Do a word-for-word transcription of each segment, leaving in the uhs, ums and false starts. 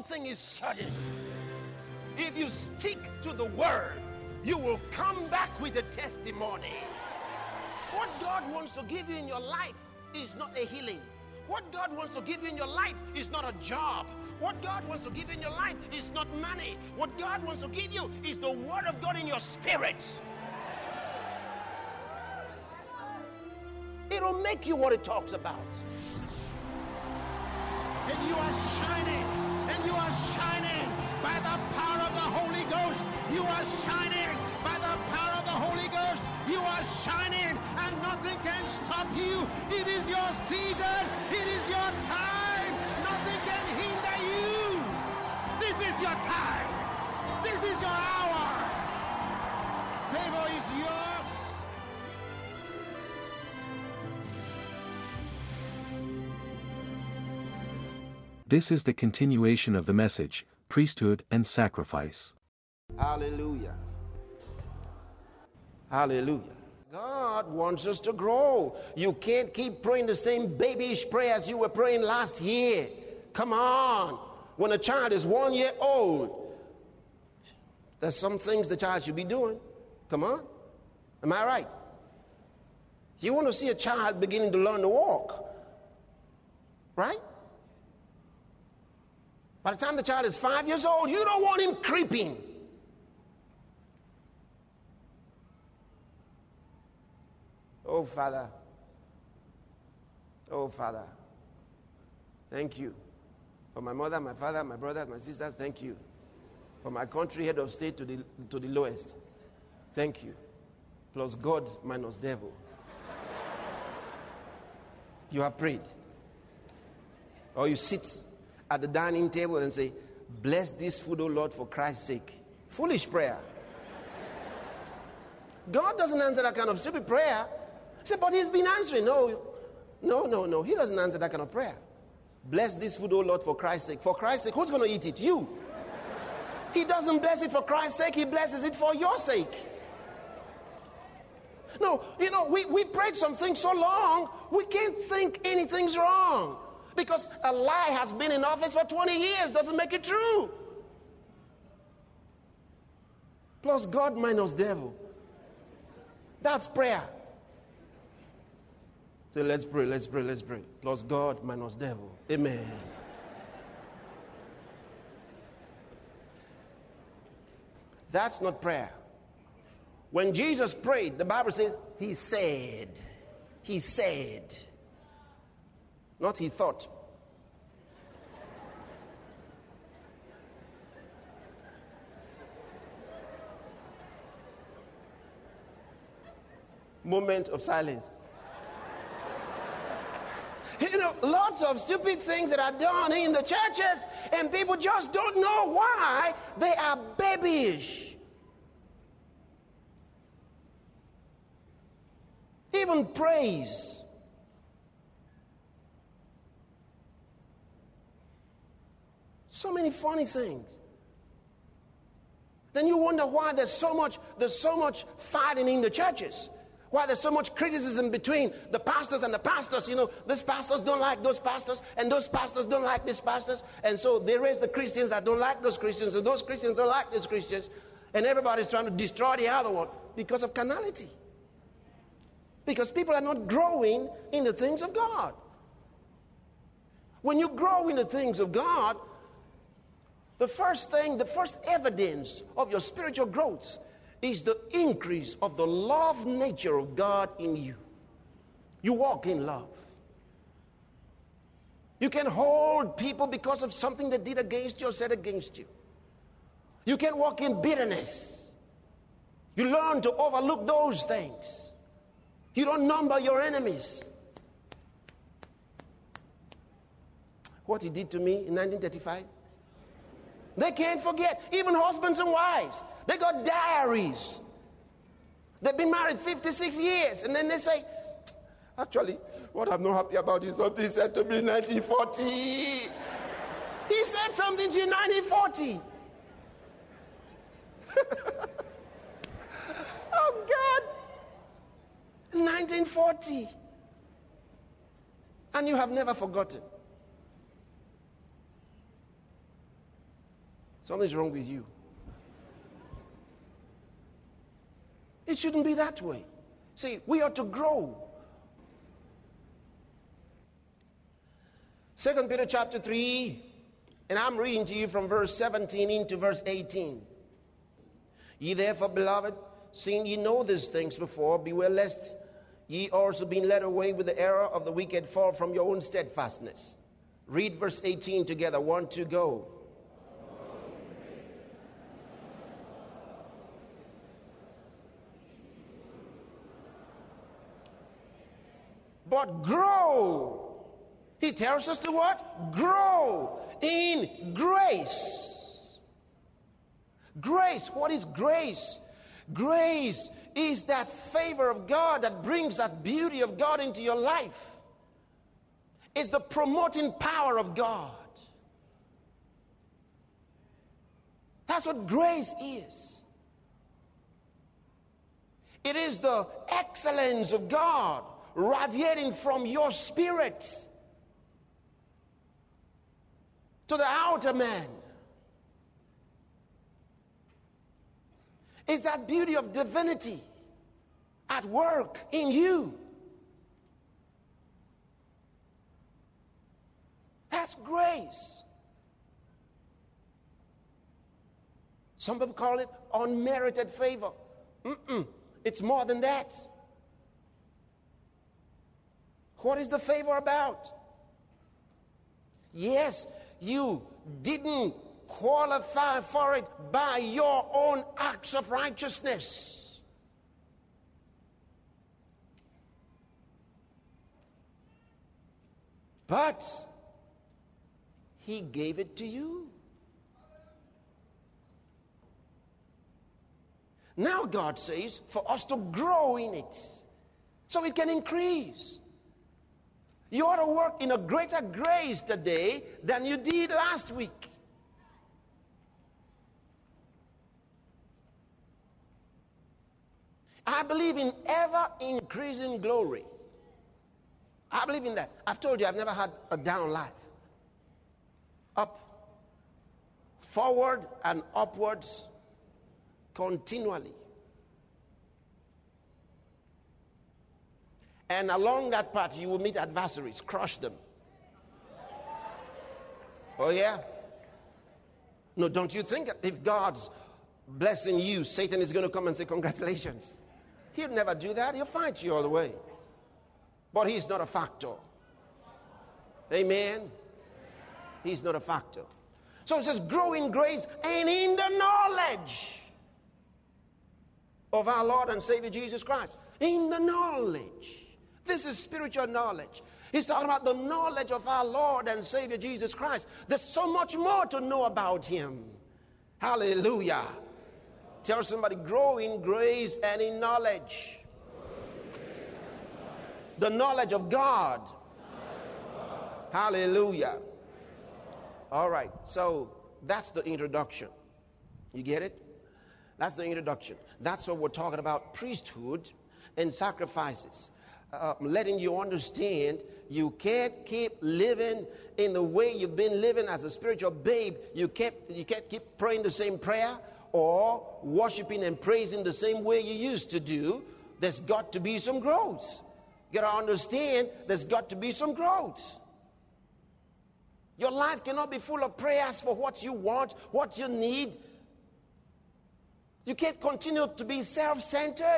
thing is certain. If you stick to the word, you will come back with a testimony. What God wants to give you in your life is not a healing. What God wants to give you in your life is not a job. What God wants to give you in your life is not money. What God wants to give you is the word of God in your spirit. It'll make you what it talks about. And you are shining, and you are shining by the power of the Holy Ghost. You are shining by the power of the Holy Ghost. You are shining, and nothing can stop you. It is your season. It is your time. Nothing can hinder you. This is your time. This is your hour. Favor is yours. This is the continuation of the message, Priesthood and Sacrifice. Hallelujah. Hallelujah. God wants us to grow. You can't keep praying the same babyish prayer as you were praying last year. Come on. When a child is one year old, there's some things the child should be doing. Come on. Am I right? You want to see a child beginning to learn to walk, right? By the time the child is five years old, you don't want him creeping. Oh, Father. Oh, Father. Thank you. For my mother, my father, my brothers, my sisters, thank you. For my country, head of state to the, to the lowest. Thank you. Plus God minus devil. You have prayed. Or you sit at the dining table and say, bless this food, O Lord, for Christ's sake. Foolish prayer. God doesn't answer that kind of stupid prayer. He said, but he's been answering. No, no, no, no. He doesn't answer that kind of prayer. Bless this food, O Lord, for Christ's sake. For Christ's sake, who's going to eat it? You. He doesn't bless it for Christ's sake. He blesses it for your sake. No, you know, we, we prayed something so long, we can't think anything's wrong. Because a lie has been in office for twenty years doesn't make it true. Plus God minus devil. That's prayer. So let's pray, let's pray, let's pray. Plus God minus devil. Amen. That's not prayer. When Jesus prayed, the Bible says, he said. He said. Not he thought. Moment of silence. You know, lots of stupid things that are done in the churches, and people just don't know why they are babyish. Even praise. So many funny things. Then you wonder why there's so much, there's so much fighting in the churches. Why there's so much criticism between the pastors and the pastors. You know, these pastors don't like those pastors, and those pastors don't like these pastors. And so they raise the Christians that don't like those Christians, and those Christians don't like these Christians. And everybody's trying to destroy the other one because of carnality. Because people are not growing in the things of God. When you grow in the things of God, the first thing, the first evidence of your spiritual growth is the increase of the love nature of God in you. You walk in love. You can hold people because of something they did against you or said against you. You can walk in bitterness. You learn to overlook those things. You don't number your enemies. What he did to me in nineteen thirty-five. They can't forget. Even husbands and wives. They got diaries. They've been married fifty-six years. And then they say, actually, what I'm not happy about is something he said to me in nineteen forty. He said something to you in nineteen forty. Oh, God. nineteen forty. And you have never forgotten. Something's wrong with you. It shouldn't be that way. See, we are to grow. Second Peter chapter three, and I'm reading to you from verse seventeen into verse eighteen. Ye therefore, beloved, seeing ye know these things before, beware lest ye also being led away with the error of the wicked fall from your own steadfastness. Read verse eighteen together. One, two, go. But grow. He tells us to what? Grow in grace. Grace. What is grace? Grace is that favor of God that brings that beauty of God into your life. It's the promoting power of God. That's what grace is. It is the excellence of God radiating from your spirit to the outer man. It's that beauty of divinity at work in you. That's grace. Some people call it unmerited favor. Mm-mm. It's more than that. What is the favor about? Yes, you didn't qualify for it by your own acts of righteousness. But He gave it to you. Now God says for us to grow in it so it can increase. You ought to work in a greater grace today than you did last week. I believe in ever increasing glory. I believe in that. I've told you I've never had a down life. Up, forward and upwards continually. And along that path you will meet adversaries, crush them. Oh yeah? No, don't you think if God's blessing you, Satan is going to come and say congratulations? He'll never do that. He'll fight you all the way. But he's not a factor. Amen? He's not a factor. So it says grow in grace and in the knowledge of our Lord and Savior Jesus Christ. In the knowledge. This is spiritual knowledge. He's talking about the knowledge of our Lord and Savior Jesus Christ. There's so much more to know about Him. Hallelujah. Tell somebody, grow in grace and in knowledge. The knowledge of God. Hallelujah. All right, so that's the introduction. You get it? That's the introduction. That's what we're talking about, priesthood and sacrifices. Uh, letting you understand you can't keep living in the way you've been living as a spiritual babe. You can't, you can't keep praying the same prayer or worshiping and praising the same way you used to do. There's got to be some growth. You got to understand there's got to be some growth. Your life cannot be full of prayers for what you want, what you need. You can't continue to be self-centered.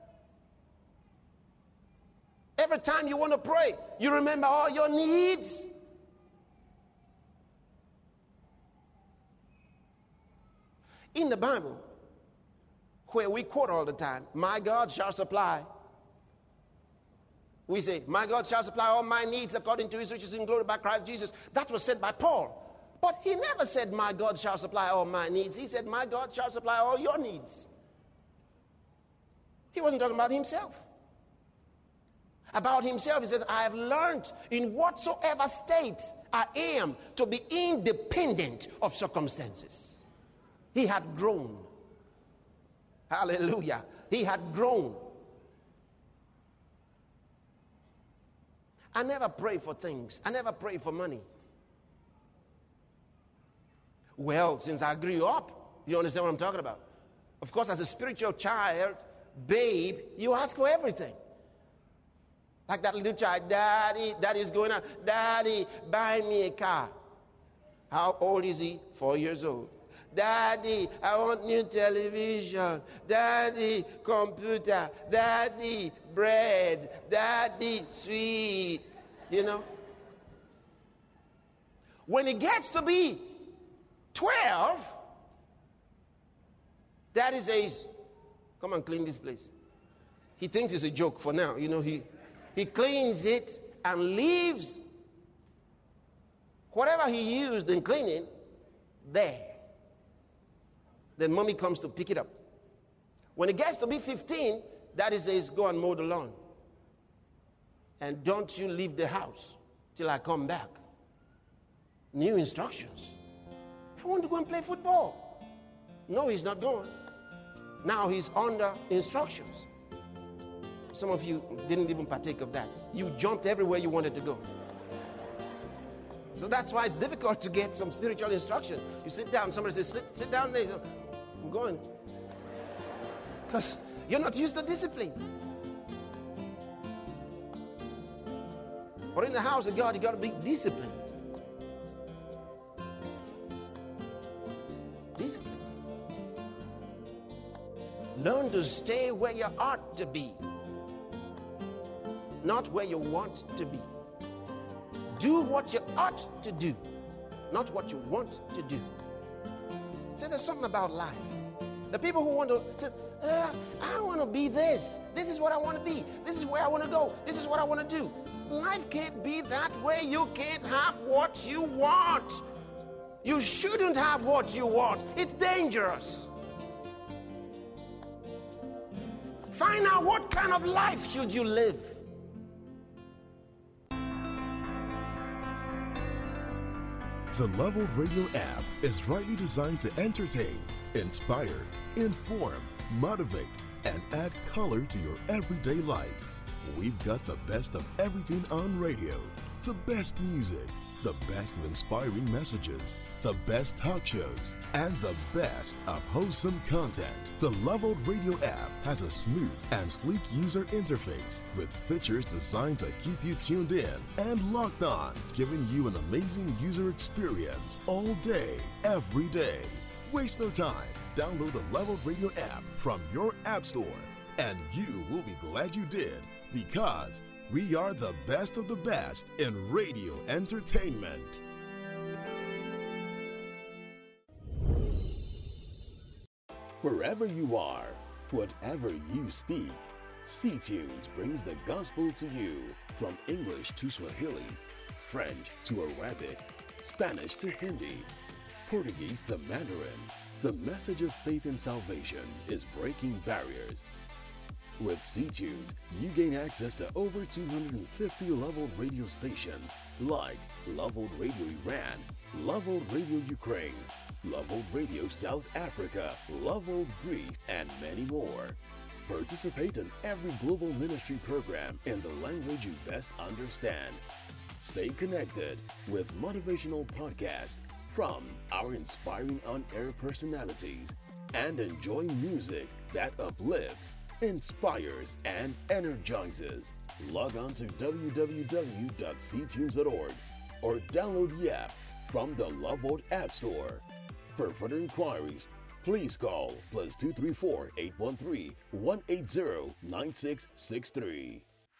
Every time you want to pray, you remember all your needs. In the Bible, where we quote all the time, my God shall supply. We say, my God shall supply all my needs according to His riches in glory by Christ Jesus. That was said by Paul. But he never said, my God shall supply all my needs. He said, my God shall supply all your needs. He wasn't talking about himself. About himself, he said, I have learned in whatsoever state I am to be independent of circumstances. He had grown. Hallelujah. He had grown. I never pray for things. I never pray for money. Well, since I grew up, you understand what I'm talking about? Of course, as a spiritual child, babe, you ask for everything. Like that little child, Daddy, Daddy's going out, Daddy, buy me a car. How old is he? Four years old. Daddy, I want new television. Daddy, computer. Daddy, bread. Daddy, sweet. You know? When it gets to be twelve, Daddy says, come and clean this place. He thinks it's a joke for now. You know, he, he cleans it and leaves whatever he used in cleaning there. Then mommy comes to pick it up. When it gets to be fifteen, Daddy says, go and mow the lawn. And don't you leave the house till I come back. New instructions. I want to go and play football. No, he's not going. Now he's under instructions. Some of you didn't even partake of that. You jumped everywhere you wanted to go. So that's why it's difficult to get some spiritual instruction. You sit down, somebody says, sit, sit down there. So, I'm going. Because you're not used to discipline. But in the house of God, you got to be disciplined. Discipline. Learn to stay where you ought to be, not where you want to be. Do what you ought to do, not what you want to do. See, there's something about life. The people who want to say, uh, I want to be this. This is what I want to be. This is where I want to go. This is what I want to do. Life can't be that way. You can't have what you want. You shouldn't have what you want. It's dangerous. Find out what kind of life should you live. The Leveled Radio app is rightly designed to entertain, inspire, inform, motivate, and add color to your everyday life. We've got the best of everything on radio, the best music, the best of inspiring messages, the best talk shows, and the best of wholesome content. The Leveled Radio app has a smooth and sleek user interface with features designed to keep you tuned in and locked on, giving you an amazing user experience all day, every day. Waste no time. Download the Leveled Radio app from your app store, and you will be glad you did, because we are the best of the best in radio entertainment. Wherever you are, whatever you speak, C-Tunes brings the gospel to you. From English to Swahili, French to Arabic, Spanish to Hindi, Portuguese to Mandarin, the message of faith and salvation is breaking barriers. With C-Tunes, you gain access to over two hundred fifty leveled radio stations like Leveled Radio Iran, Leveled Radio Ukraine, Leveled Radio South Africa, Leveled Greece, and many more. Participate in every global ministry program in the language you best understand. Stay connected with motivational podcasts from our inspiring on-air personalities, and enjoy music that uplifts, inspires, and energizes. Log on to w w w dot c tunes dot org or download the app from the Leveled App Store. For further inquiries, please call plus two three four, eight one three, one eight zero, nine six six three.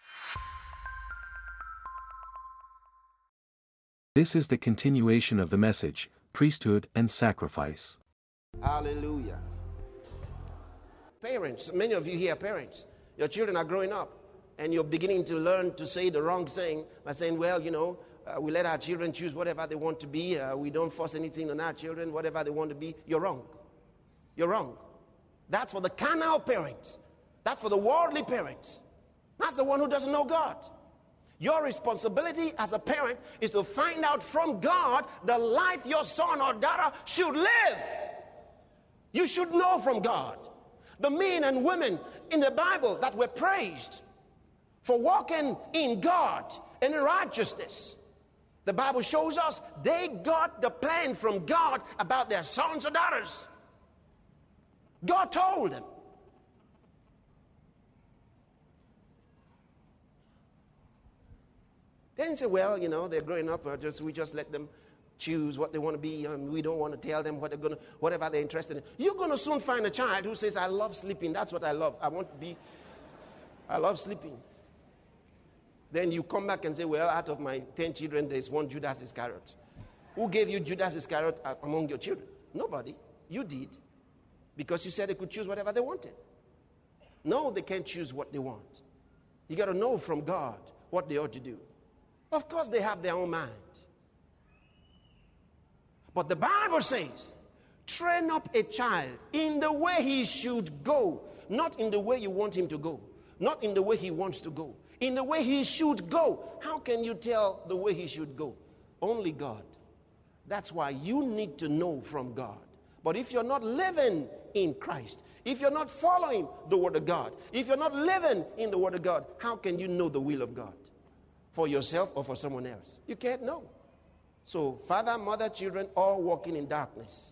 This is the continuation of the message, Priesthood and Sacrifice. Hallelujah. Parents, many of you here are parents. Your children are growing up, and you're beginning to learn to say the wrong thing by saying, well, you know, uh, we let our children choose whatever they want to be. Uh, we don't force anything on our children, whatever they want to be. You're wrong. You're wrong. That's for the carnal parents. That's for the worldly parents. That's the one who doesn't know God. Your responsibility as a parent is to find out from God the life your son or daughter should live. You should know from God. The men and women in the Bible that were praised for walking in God and in righteousness, The Bible shows us they got the plan from God about their sons or daughters. God told them. Then you say, well, you know, they're growing up, or just we just let them choose what they want to be, and we don't want to tell them what they're gonna, whatever they're interested in. You're gonna soon find a child who says, I love sleeping, that's what I love. I want to be, I love sleeping. Then you come back and say, well, out of my ten children, there's one Judas Iscariot. Who gave you Judas Iscariot among your children? Nobody. You did. Because you said they could choose whatever they wanted. No, they can't choose what they want. You got to know from God what they ought to do. Of course, they have their own mind. But the Bible says, train up a child in the way he should go, not in the way you want him to go, not in the way he wants to go, in the way he should go. How can you tell the way he should go? Only God. That's why you need to know from God. But if you're not living in Christ, if you're not following the Word of God, if you're not living in the Word of God, how can you know the will of God? For yourself or for someone else? You can't know. So, father, mother, children, all walking in darkness.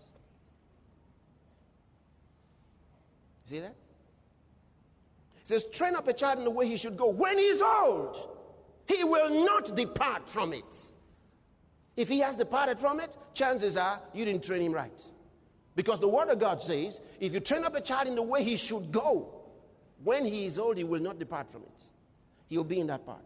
See that? It says, train up a child in the way he should go. When he's old, he will not depart from it. If he has departed from it, chances are you didn't train him right. Because the Word of God says, if you train up a child in the way he should go, when he is old, he will not depart from it. He'll be in that part.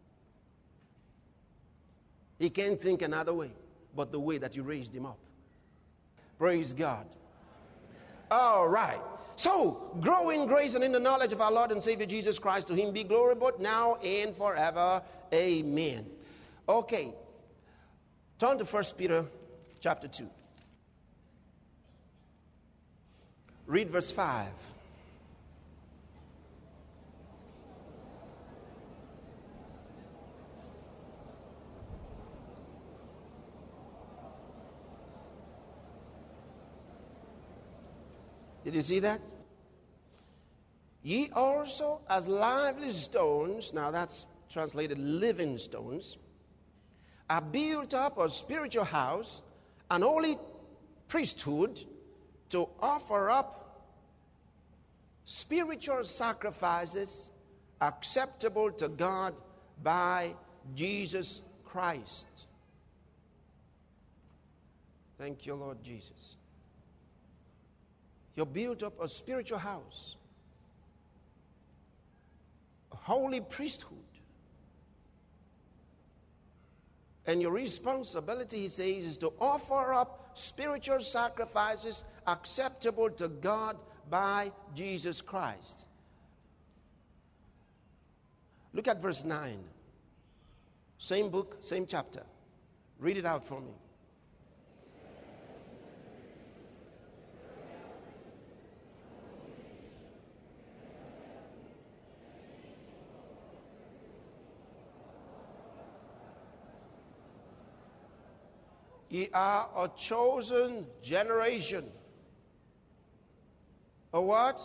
He can't think another way but the way that you raised him up. Praise God. All right. So, grow in grace and in the knowledge of our Lord and Savior Jesus Christ. To him be glory both now and forever. Amen. Okay. Turn to First Peter chapter two. Read verse five. Did you see that? Ye also as lively stones, now that's translated living stones, are built up a spiritual house, an holy priesthood, to offer up spiritual sacrifices acceptable to God by Jesus Christ. Thank you, Lord Jesus. You built up a spiritual house, a holy priesthood. And your responsibility, he says, is to offer up spiritual sacrifices acceptable to God by Jesus Christ. Look at verse nine. Same book, same chapter. Read it out for me. Ye are a chosen generation. A what?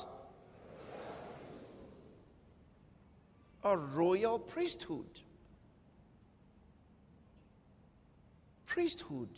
A royal priesthood. Priesthood.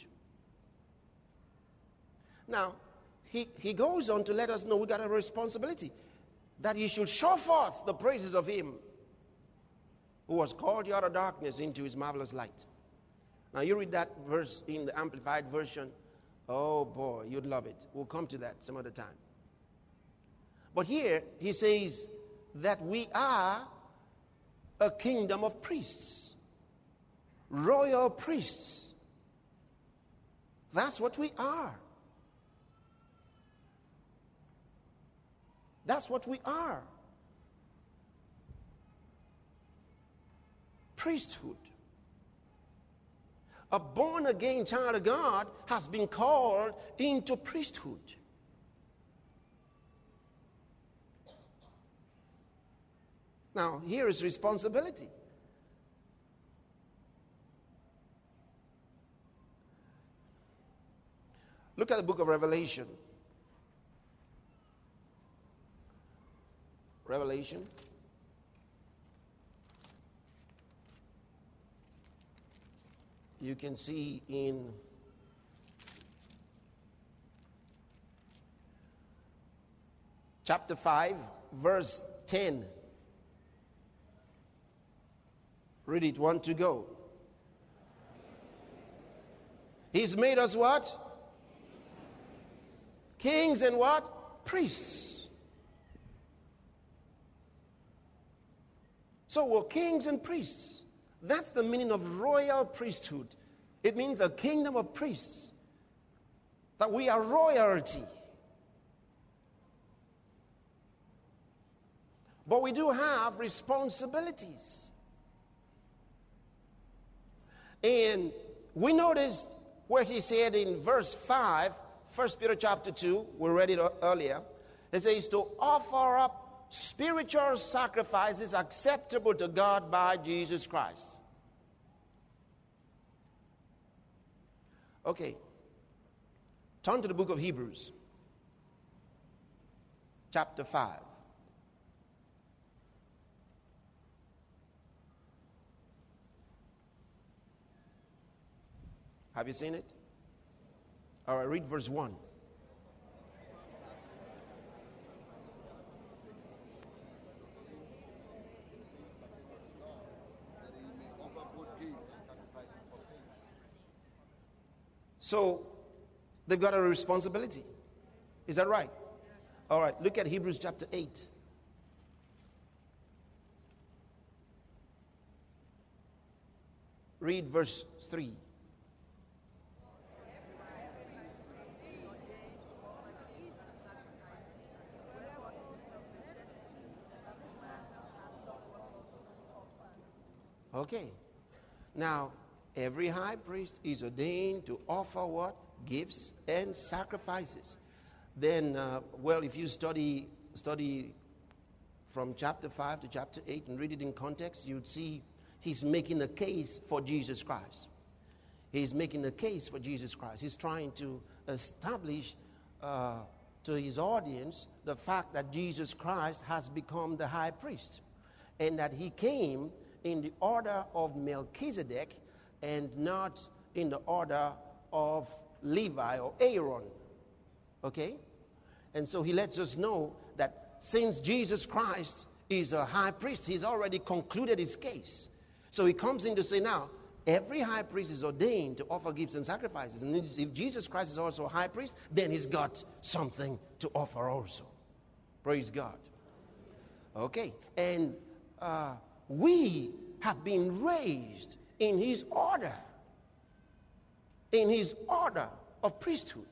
Now, he, he goes on to let us know we got a responsibility, that you should show forth the praises of him who has called you out of darkness into his marvelous light. Now, you read that verse in the Amplified Version. Oh, boy, you'd love it. We'll come to that some other time. But here, he says that we are a kingdom of priests. Royal priests. That's what we are. That's what we are. Priesthood. A born-again child of God has been called into priesthood. Now, here is responsibility. Look at the book of Revelation. Revelation. you can see in chapter five, verse ten. Read it, one to go. He's made us what? Kings and what? Priests. So we're kings and priests. That's the meaning of royal priesthood. It means a kingdom of priests. That we are royalty. But we do have responsibilities. And we noticed where he said in verse five, First Peter chapter two, we read it earlier. It says to offer up spiritual sacrifices acceptable to God by Jesus Christ. Okay. Turn to the book of Hebrews, chapter five. Have you seen it? All right, read verse one. So, they've got a responsibility. Is that right? All right, look at Hebrews chapter eight. Read verse three. Okay. Now, every high priest is ordained to offer what? Gifts and sacrifices. Then, uh, well, if you study study from chapter five to chapter eight and read it in context, you'd see he's making a case for Jesus Christ. He's making a case for Jesus Christ. He's trying to establish uh, to his audience the fact that Jesus Christ has become the high priest and that he came in the order of Melchizedek and not in the order of Levi or Aaron. Okay? And so he lets us know that since Jesus Christ is a high priest, he's already concluded his case. So he comes in to say, now, every high priest is ordained to offer gifts and sacrifices. And if Jesus Christ is also a high priest, then he's got something to offer also. Praise God. Okay. And uh, we have been raised in his order. In his order of priesthood.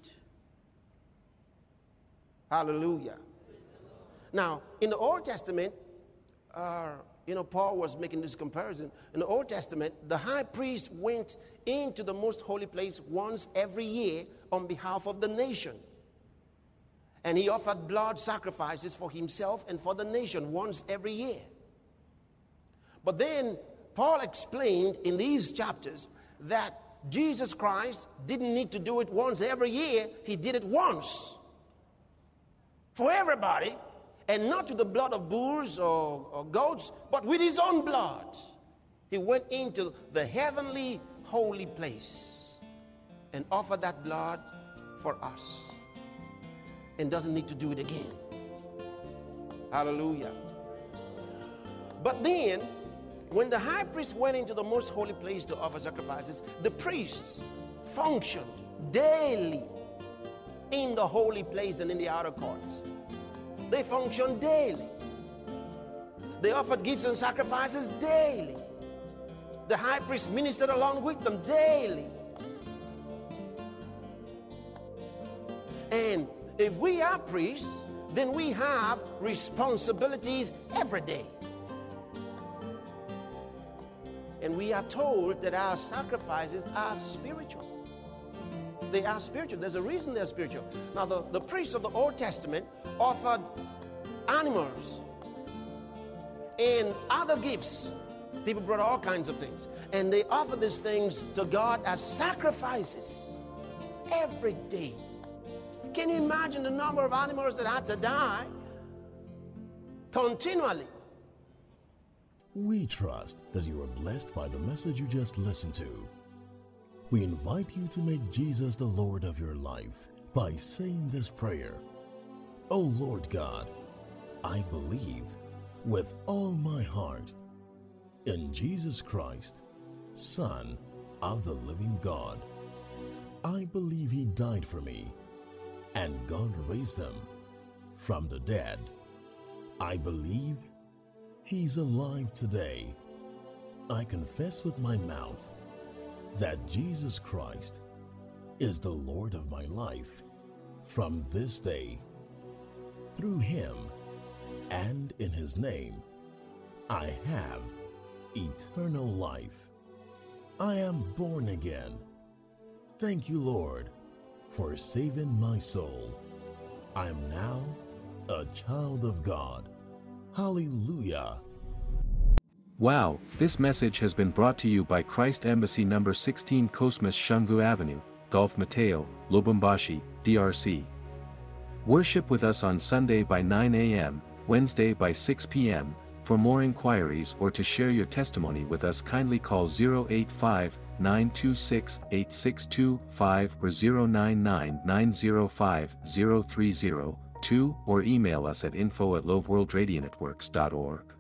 Hallelujah. Now, in the Old Testament, uh, you know, Paul was making this comparison. In the Old Testament, the high priest went into the most holy place once every year on behalf of the nation. And he offered blood sacrifices for himself and for the nation once every year. But then Paul explained in these chapters that Jesus Christ didn't need to do it once every year. He did it once for everybody, and not with the blood of bulls or, or goats, but with his own blood. He went into the heavenly holy place and offered that blood for us and doesn't need to do it again. Hallelujah. But then, when the high priest went into the most holy place to offer sacrifices, the priests functioned daily in the holy place and in the outer court. They functioned daily. They offered gifts and sacrifices daily. The high priest ministered along with them daily. And if we are priests, then we have responsibilities every day. And we are told that our sacrifices are spiritual. They are spiritual. There's a reason they're spiritual. Now, the, the priests of the Old Testament offered animals and other gifts. People brought all kinds of things. And they offered these things to God as sacrifices every day. Can you imagine the number of animals that had to die continually? We trust that you are blessed by the message you just listened to. We invite you to make Jesus the Lord of your life by saying this prayer. O Lord God, I believe with all my heart in Jesus Christ, Son of the living God. I believe he died for me, and God raised him from the dead. I believe he's alive today. I confess with my mouth that Jesus Christ is the Lord of my life from this day. Through him and in his name, I have eternal life. I am born again. Thank you, Lord, for saving my soul. I am now a child of God. Hallelujah. Wow, this message has been brought to you by Christ Embassy number sixteen Cosmas Shungu Avenue, Gulf Mateo, Lubumbashi, D R C. Worship with us on Sunday by nine a m, Wednesday by six p m For more inquiries or to share your testimony with us, kindly call zero eight five, nine two six, eight six two five or zero nine nine, nine zero five, zero three zero two or email us at info at loveworldradionetworks dot org.